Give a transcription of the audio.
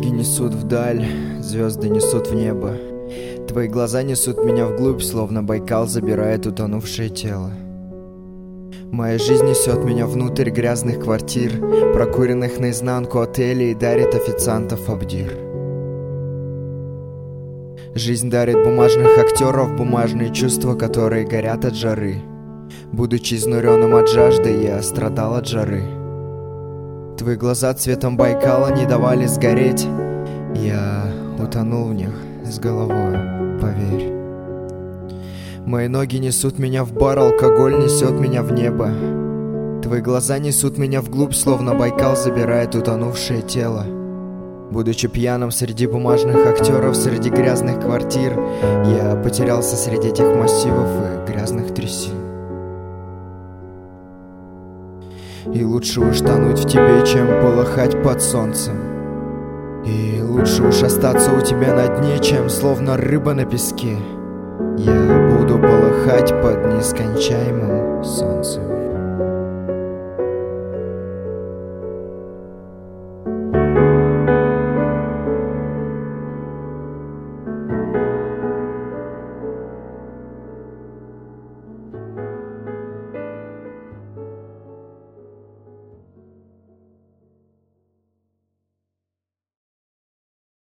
ноги несут вдаль, звезды несут в небо. Твои глаза несут меня вглубь, словно Байкал забирает утонувшее тело. Моя жизнь несет меня внутрь грязных квартир, прокуренных наизнанку отелей, и дарит официантов абдир. Жизнь дарит бумажных актеров, бумажные чувства, которые горят от жары. Будучи изнуренным от жажды, я страдал от жары. Твои глаза цветом Байкала не давали сгореть. Я утонул в них с головой, поверь. Мои ноги несут меня в бар, алкоголь несет меня в небо. Твои глаза несут меня вглубь, словно Байкал забирает утонувшее тело. Будучи пьяным среди бумажных актеров, среди грязных квартир, я потерялся среди этих массивов и грязных трясин. И лучше уж тонуть в тебе, чем полыхать под солнцем. И лучше уж остаться у тебя на дне, чем словно рыба на песке. Я буду полыхать под нескончаемым солнцем.